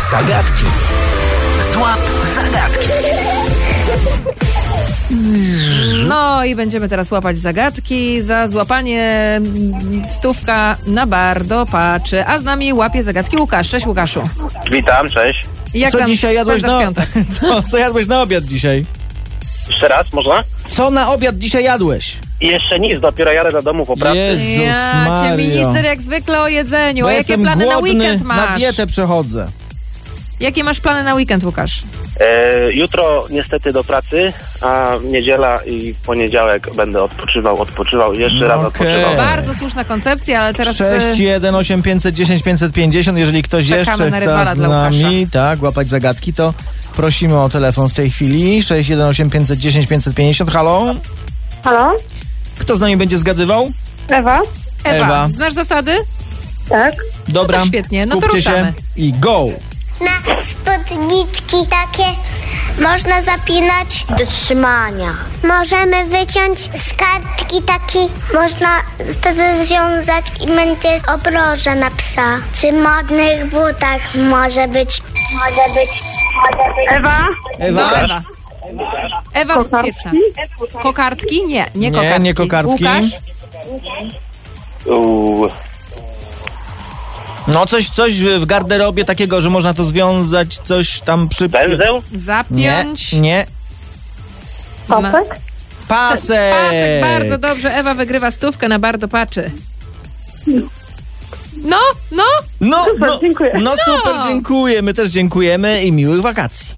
zagadki. Złap zagadki. No i będziemy teraz łapać zagadki. Za złapanie 100 na bardzo paczy. A z nami łapie zagadki Łukasz. Cześć, Łukaszu. Witam, cześć. Jak Co tam dzisiaj jadłeś spędzasz na... piątek? Co jadłeś na obiad dzisiaj? Jeszcze raz, można? Co na obiad dzisiaj jadłeś? I jeszcze nic, dopiero jadę do domu po pracy. Jezus Ja cię Mario. minister jak zwykle o jedzeniu. Bo A jakie jestem plany na głodny, weekend na masz? dietę przechodzę. Jakie masz plany na weekend, Łukasz? Jutro niestety do pracy, a niedziela i poniedziałek będę odpoczywał i jeszcze raz Okej. odpoczywał. Bardzo słuszna koncepcja, ale teraz 618 510 550. Jeżeli ktoś Czekamy jeszcze na chce rywala z dla nami łapać zagadki, to prosimy o telefon w tej chwili. 618 510 550. Halo? Halo? Kto z nami będzie zgadywał? Ewa? Ewa. Znasz zasady? Tak. Dobra, to świetnie, no to skupcie się ruszamy. i go! Na spódniczki takie można zapinać do trzymania. Możemy wyciąć z kartki taki, można wtedy związać i będzie obroża na psa. Czy modnych butach może być. Ewa? No, Ewa. Ewa z Kokardki? pierwsza. Kokardki? Nie Nie, kokardki. nie kokardki. Łukasz? No coś w garderobie takiego, że można to związać, coś tam przy... Węzeł? Zapiąć. Nie. Pasek? Pasek! Pasek, bardzo dobrze. Ewa wygrywa 100 na bardzo paczy. No. No, Super, dziękuję. No super, dziękuję. My też dziękujemy i miłych wakacji.